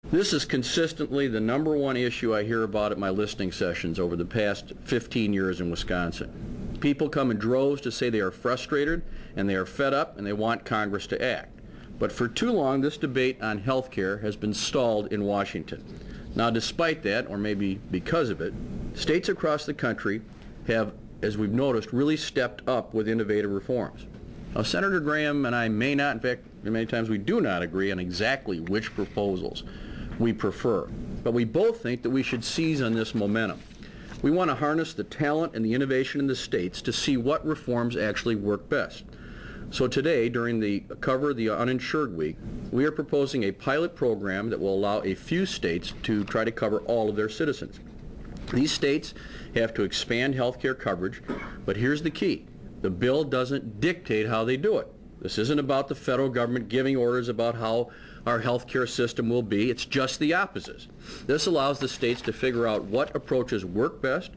This is consistently the #1 issue I hear about at my listening sessions over the past 15 years in Wisconsin. People come in droves to say they are frustrated and they are fed up and they want Congress to act. But for too long, this debate on health care has been stalled in Washington. Now, despite that, or maybe because of it, states across the country have, as we've noticed, really stepped up with innovative reforms. Now, Senator Graham and I may not, in fact, many times we do not agree on exactly which proposals we prefer, but we both think that we should seize on this momentum. We want to harness the talent and the innovation in the states to see what reforms actually work best. So today, during the cover of the Uninsured Week, we are proposing a pilot program that will allow a few states to try to cover all of their citizens. These states have to expand health care coverage, but here's the key. The bill doesn't dictate how they do it. This isn't about the federal government giving orders about how our health care system will be. It's just the opposite. This allows the states to figure out what approaches work best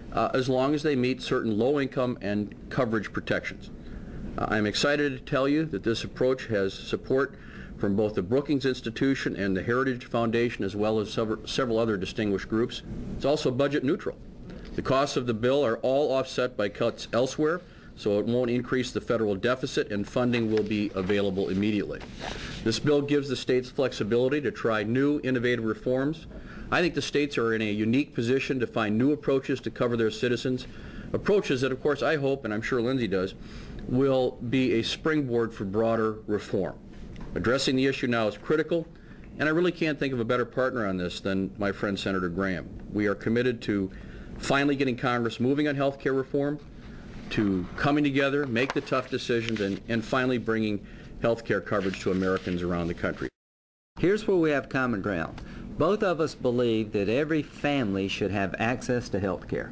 as long as they meet certain low-income and coverage protections. I'm excited to tell you that this approach has support from both the Brookings Institution and the Heritage Foundation, as well as several other distinguished groups. It's also budget neutral. The costs of the bill are all offset by cuts elsewhere, so it won't increase the federal deficit, and funding will be available immediately. This bill gives the states flexibility to try new, innovative reforms. I think the states are in a unique position to find new approaches to cover their citizens, approaches that, of course, I hope, and I'm sure Lindsay does, will be a springboard for broader reform. Addressing the issue now is critical, and I really can't think of a better partner on this than my friend Senator Graham. We are committed to finally getting Congress moving on health care reform, to coming together, make the tough decisions, and finally bringing health care coverage to Americans around the country. Here's where we have common ground. Both of us believe that every family should have access to health care,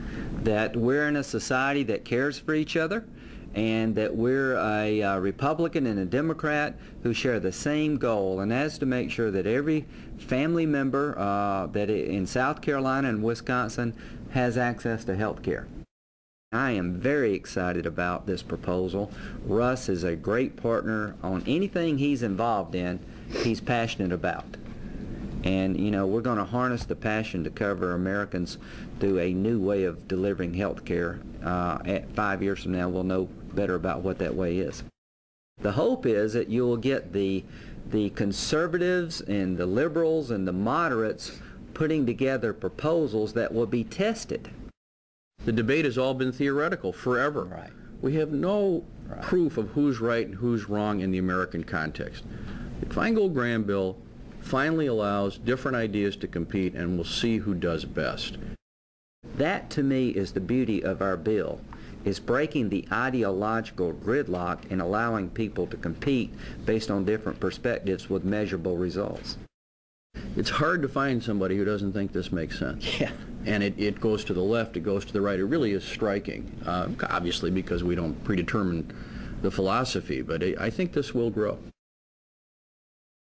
that we're in a society that cares for each other, and that we're a Republican and a Democrat who share the same goal, and that's to make sure that every family member that in South Carolina and Wisconsin has access to health care. I am very excited about this proposal. Russ is a great partner on anything he's involved in, he's passionate about. And, you know, we're going to harness the passion to cover Americans through a new way of delivering health care. At 5 years from now, we'll know better about what that way is. The hope is that you'll get the conservatives and the liberals and the moderates putting together proposals that will be tested. The debate has all been theoretical forever. Right. We have no proof of who's right and who's wrong in the American context. The Feingold-Graham bill finally allows different ideas to compete, and we'll see who does best. That, to me, is the beauty of our bill, is breaking the ideological gridlock and allowing people to compete based on different perspectives with measurable results. It's hard to find somebody who doesn't think this makes sense. Yeah. And it goes to the left, it goes to the right. It really is striking, obviously because we don't predetermine the philosophy, but I think this will grow.